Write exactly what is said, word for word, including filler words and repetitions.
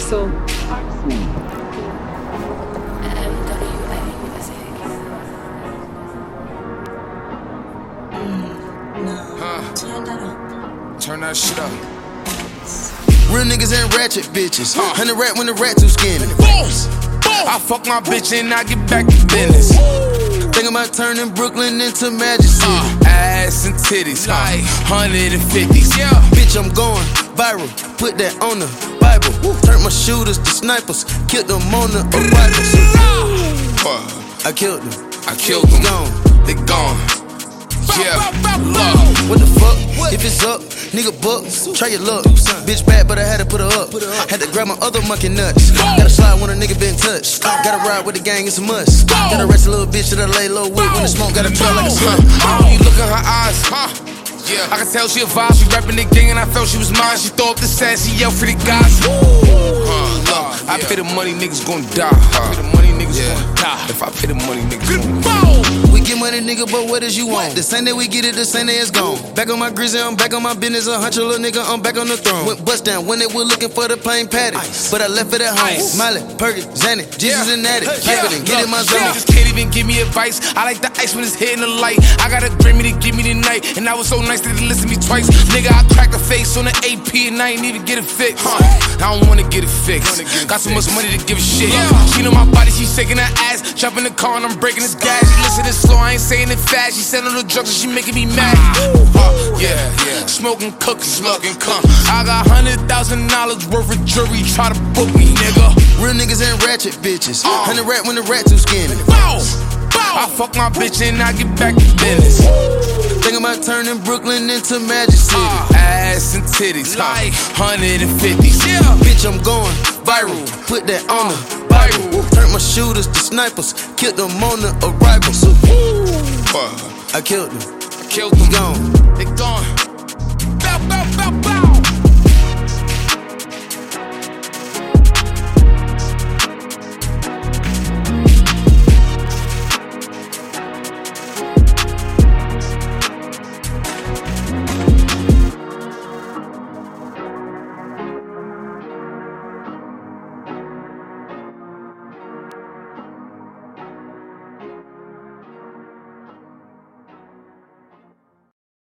Axel. Turn that shit up. Real niggas ain't ratchet bitches. Huh. Hundred rat when the rat too skinny. I fuck my bitch and I get back to business. Think about turning Brooklyn into Magic City. Uh, ass and titties, like hundred and fifties. Yeah, bitch, I'm going viral. Put that on the Bible. Turn my shooters to snipers. Killed them on the arrival. uh, I killed them. I killed them. Gone. They gone. Yeah, love. What the fuck? If it's up, nigga buck, try your luck. Bitch bad, but I had to put her up. Had to grab my other monkey nuts. Gotta slide when a nigga been touched. Gotta ride with the gang, it's a must. Gotta rest a little bitch that I lay low with. When the smoke gotta trail like a slut. Oh, you look in her eyes, huh? Yeah, I can tell she a vibe. She rapping the gang and I felt she was mine. She throw up the sass, she yelled for the guys. Huh, I pay the money, niggas gon' die. Huh? The money, niggas yeah. gon' die. If I pay the money, niggas gon' die. We get money, nigga, but what is you want? The same day we get it, the same day it's gone. Back on my grizzly, I'm back on my business. A hunch a little nigga, I'm back on the throne. Went bust down when they were looking for the plain patty. Ice. But I left it at home. Ice. Miley, Perky, Zanny, Jesus yeah. and Natty. Yeah. It, get in my zone. Niggas can't even give me advice. I like the ice when it's hitting the light. I got a Grammy to give me the night. And I was so nice that they listen to me twice. Nigga, I cracked a face on the A P and I ain't even get it fixed. Huh. I don't wanna get it fixed. Get got so much money to give a shit. Yeah. She know my body, she shaking her ass. Jump in the car and I'm breaking this gas. She listening slow, I ain't saying it fast. She said on the drugs and she making me mad. Uh, yeah, yeah. Smoking cookies, smoking cum. I got hundred thousand dollars worth of jewelry. Try to book me, nigga. Real niggas ain't ratchet bitches. Uh. Hundred rat when the rat too skinny. Bow, bow. I fuck my bitch and I get back to business. Think about turning Brooklyn into Magic City. Uh, ass and titties, like hundred and fifties. Yeah, bitch, I'm going viral. Put that on the Bible. Turn my shooters to snipers. Killed them on the arrival. So, I killed them. I killed them. Gone. They gone.